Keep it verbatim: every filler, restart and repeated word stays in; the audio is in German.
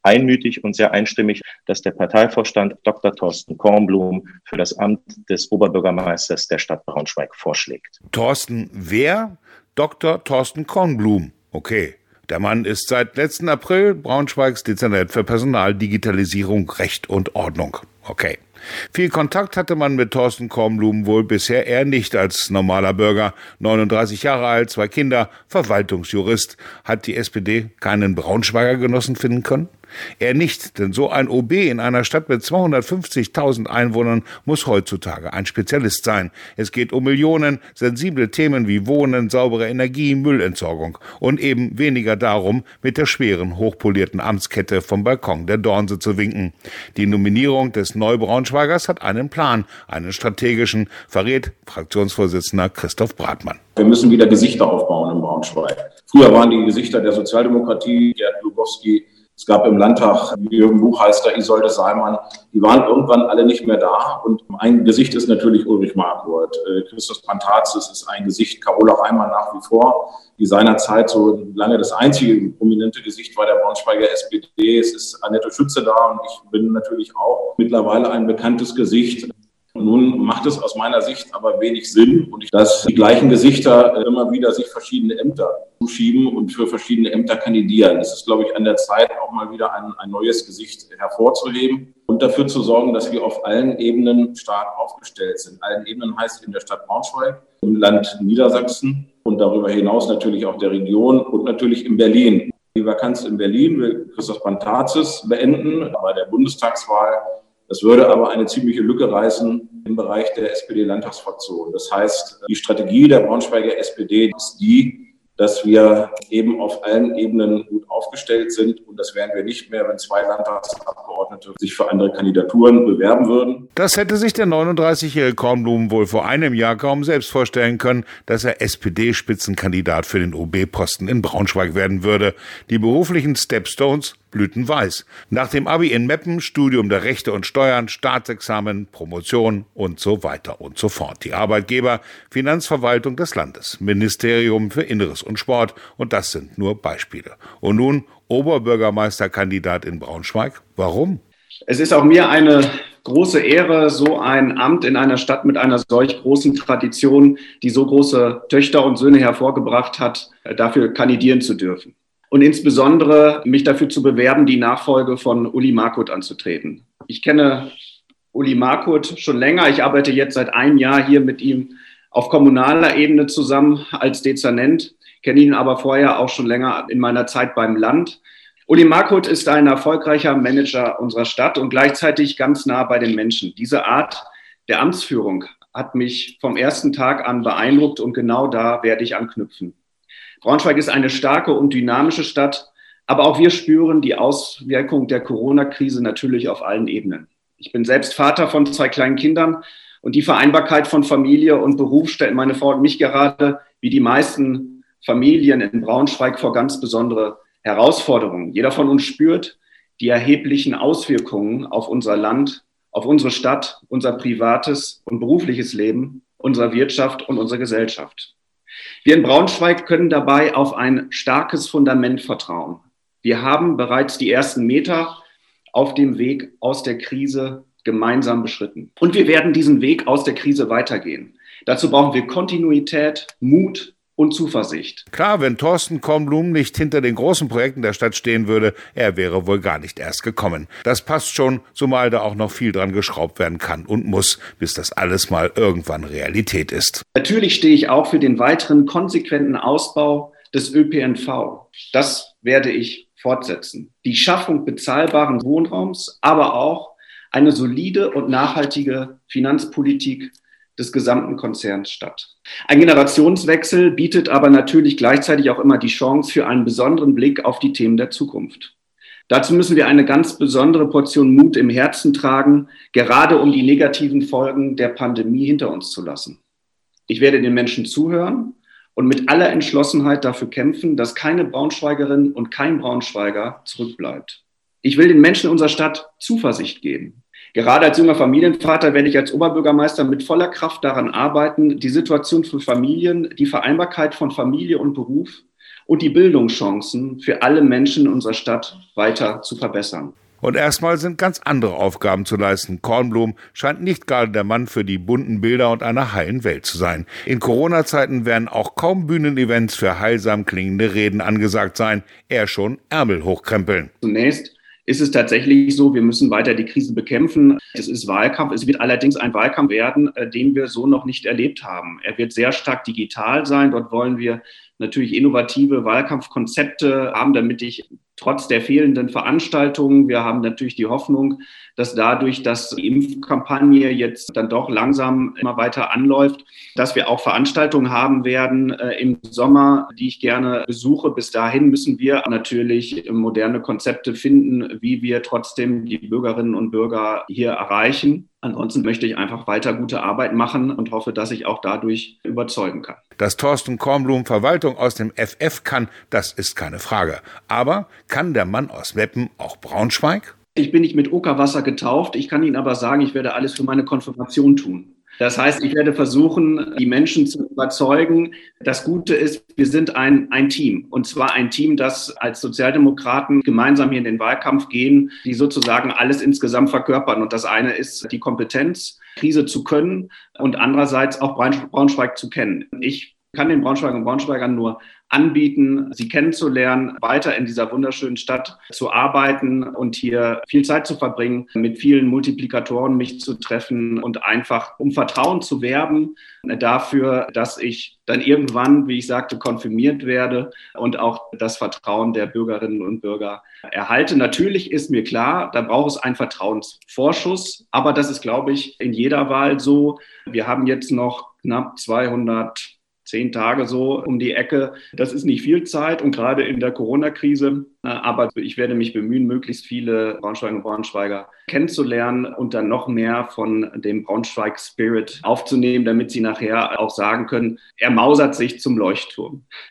einmütig und sehr einstimmig, dass der Parteivorstand Doktor Thorsten Kornblum für das Amt des Oberbürgermeisters der Stadt Braunschweig vorschlägt. Thorsten wer? Doktor Thorsten Kornblum. Okay. Der Mann ist seit letzten April Braunschweigs Dezernent für Personal, Digitalisierung, Recht und Ordnung. Okay. Viel Kontakt hatte man mit Thorsten Kornblum wohl bisher eher nicht als normaler Bürger. neununddreißig Jahre alt, zwei Kinder, Verwaltungsjurist. Hat die S P D keinen Braunschweiger Genossen finden können? Er nicht, denn so ein O B in einer Stadt mit zweihundertfünfzigtausend Einwohnern muss heutzutage ein Spezialist sein. Es geht um Millionen, sensible Themen wie Wohnen, saubere Energie, Müllentsorgung und eben weniger darum, mit der schweren, hochpolierten Amtskette vom Balkon der Dornse zu winken. Die Nominierung des Neubraunschweigers hat einen Plan, einen strategischen, verrät Fraktionsvorsitzender Christoph Bratmann. Wir müssen wieder Gesichter aufbauen in Braunschweig. Früher waren die Gesichter der Sozialdemokratie, Gerd Lubowski, es gab im Landtag Jürgen Buchheister, Isolde Seimann, die waren irgendwann alle nicht mehr da. Und ein Gesicht ist natürlich Ulrich Marquardt. Christoph Pantazis ist ein Gesicht, Carola Reimann nach wie vor, die seinerzeit so lange das einzige prominente Gesicht war der Braunschweiger S P D. Es ist Annette Schütze da und ich bin natürlich auch mittlerweile ein bekanntes Gesicht. Nun macht es aus meiner Sicht aber wenig Sinn, und dass die gleichen Gesichter immer wieder sich verschiedene Ämter zuschieben und für verschiedene Ämter kandidieren. Es ist, glaube ich, an der Zeit, auch mal wieder ein, ein neues Gesicht hervorzuheben und dafür zu sorgen, dass wir auf allen Ebenen stark aufgestellt sind. Allen Ebenen heißt in der Stadt Braunschweig, im Land Niedersachsen und darüber hinaus natürlich auch der Region und natürlich in Berlin. Die Vakanz in Berlin will Christoph Pantazis beenden bei der Bundestagswahl. Das würde aber eine ziemliche Lücke reißen im Bereich der S P D-Landtagsfraktion. Das heißt, die Strategie der Braunschweiger S P D ist die, dass wir eben auf allen Ebenen gut aufgestellt sind. Und das wären wir nicht mehr, wenn zwei Landtagsabgeordnete sich für andere Kandidaturen bewerben würden. Das hätte sich der neununddreißigjährige Kornblum wohl vor einem Jahr kaum selbst vorstellen können, dass er S P D-Spitzenkandidat für den O B-Posten in Braunschweig werden würde. Die beruflichen Stepstones blütenweiß. Nach dem Abi in Meppen, Studium der Rechte und Steuern, Staatsexamen, Promotion und so weiter und so fort. Die Arbeitgeber, Finanzverwaltung des Landes, Ministerium für Inneres und Sport, und das sind nur Beispiele. Und nun Oberbürgermeisterkandidat in Braunschweig. Warum? Es ist auch mir eine große Ehre, so ein Amt in einer Stadt mit einer solch großen Tradition, die so große Töchter und Söhne hervorgebracht hat, dafür kandidieren zu dürfen. Und insbesondere mich dafür zu bewerben, die Nachfolge von Uli Marquardt anzutreten. Ich kenne Uli Marquardt schon länger. Ich arbeite jetzt seit einem Jahr hier mit ihm auf kommunaler Ebene zusammen als Dezernent, kenne ihn aber vorher auch schon länger in meiner Zeit beim Land. Uli Marquardt ist ein erfolgreicher Manager unserer Stadt und gleichzeitig ganz nah bei den Menschen. Diese Art der Amtsführung hat mich vom ersten Tag an beeindruckt und genau da werde ich anknüpfen. Braunschweig ist eine starke und dynamische Stadt, aber auch wir spüren die Auswirkung der Corona-Krise natürlich auf allen Ebenen. Ich bin selbst Vater von zwei kleinen Kindern und die Vereinbarkeit von Familie und Beruf stellt meine Frau und mich gerade, wie die meisten Familien in Braunschweig, vor ganz besondere Herausforderungen. Jeder von uns spürt die erheblichen Auswirkungen auf unser Land, auf unsere Stadt, unser privates und berufliches Leben, unsere Wirtschaft und unsere Gesellschaft. Wir in Braunschweig können dabei auf ein starkes Fundament vertrauen. Wir haben bereits die ersten Meter auf dem Weg aus der Krise gemeinsam beschritten. Und wir werden diesen Weg aus der Krise weitergehen. Dazu brauchen wir Kontinuität, Mut und Zuversicht. Klar, wenn Thorsten Kornblum nicht hinter den großen Projekten der Stadt stehen würde, er wäre wohl gar nicht erst gekommen. Das passt schon, zumal da auch noch viel dran geschraubt werden kann und muss, bis das alles mal irgendwann Realität ist. Natürlich stehe ich auch für den weiteren konsequenten Ausbau des Ö P N V. Das werde ich fortsetzen. Die Schaffung bezahlbaren Wohnraums, aber auch eine solide und nachhaltige Finanzpolitik des gesamten Konzerns statt. Ein Generationswechsel bietet aber natürlich gleichzeitig auch immer die Chance für einen besonderen Blick auf die Themen der Zukunft. Dazu müssen wir eine ganz besondere Portion Mut im Herzen tragen, gerade um die negativen Folgen der Pandemie hinter uns zu lassen. Ich werde den Menschen zuhören und mit aller Entschlossenheit dafür kämpfen, dass keine Braunschweigerin und kein Braunschweiger zurückbleibt. Ich will den Menschen unserer Stadt Zuversicht geben. Gerade als junger Familienvater werde ich als Oberbürgermeister mit voller Kraft daran arbeiten, die Situation für Familien, die Vereinbarkeit von Familie und Beruf und die Bildungschancen für alle Menschen in unserer Stadt weiter zu verbessern. Und erstmal sind ganz andere Aufgaben zu leisten. Kornblum scheint nicht gerade der Mann für die bunten Bilder und einer heilen Welt zu sein. In Corona-Zeiten werden auch kaum Bühnenevents für heilsam klingende Reden angesagt sein. Er schon Ärmel hochkrempeln. Zunächst ist es tatsächlich so, wir müssen weiter die Krise bekämpfen. Es ist Wahlkampf. Es wird allerdings ein Wahlkampf werden, den wir so noch nicht erlebt haben. Er wird sehr stark digital sein. Dort wollen wir natürlich innovative Wahlkampfkonzepte haben, damit ich trotz der fehlenden Veranstaltungen, wir haben natürlich die Hoffnung, dass dadurch, dass die Impfkampagne jetzt dann doch langsam immer weiter anläuft, dass wir auch Veranstaltungen haben werden äh, im Sommer, die ich gerne besuche. Bis dahin müssen wir natürlich moderne Konzepte finden, wie wir trotzdem die Bürgerinnen und Bürger hier erreichen. Ansonsten möchte ich einfach weiter gute Arbeit machen und hoffe, dass ich auch dadurch überzeugen kann. Dass Thorsten Kornblum Verwaltung aus dem F F kann, das ist keine Frage. Aber kann der Mann aus Meppen auch Braunschweig? Ich bin nicht mit Okerwasser getauft. Ich kann Ihnen aber sagen, ich werde alles für meine Konfirmation tun. Das heißt, ich werde versuchen, die Menschen zu überzeugen. Das Gute ist, wir sind ein, ein Team. Und zwar ein Team, das als Sozialdemokraten gemeinsam hier in den Wahlkampf gehen, die sozusagen alles insgesamt verkörpern. Und das eine ist die Kompetenz, Krise zu können und andererseits auch Braunschweig zu kennen. Ich kann den Braunschweigern und Braunschweigern nur anbieten, sie kennenzulernen, weiter in dieser wunderschönen Stadt zu arbeiten und hier viel Zeit zu verbringen, mit vielen Multiplikatoren mich zu treffen und einfach um Vertrauen zu werben dafür, dass ich dann irgendwann, wie ich sagte, konfirmiert werde und auch das Vertrauen der Bürgerinnen und Bürger erhalte. Natürlich ist mir klar, da braucht es einen Vertrauensvorschuss, aber das ist, glaube ich, in jeder Wahl so. Wir haben jetzt noch knapp zweihundert Zehn Tage so um die Ecke. Das ist nicht viel Zeit und gerade in der Corona-Krise. Aber ich werde mich bemühen, möglichst viele Braunschweiger und Braunschweiger kennenzulernen und dann noch mehr von dem Braunschweig-Spirit aufzunehmen, damit sie nachher auch sagen können, er mausert sich zum Leuchtturm.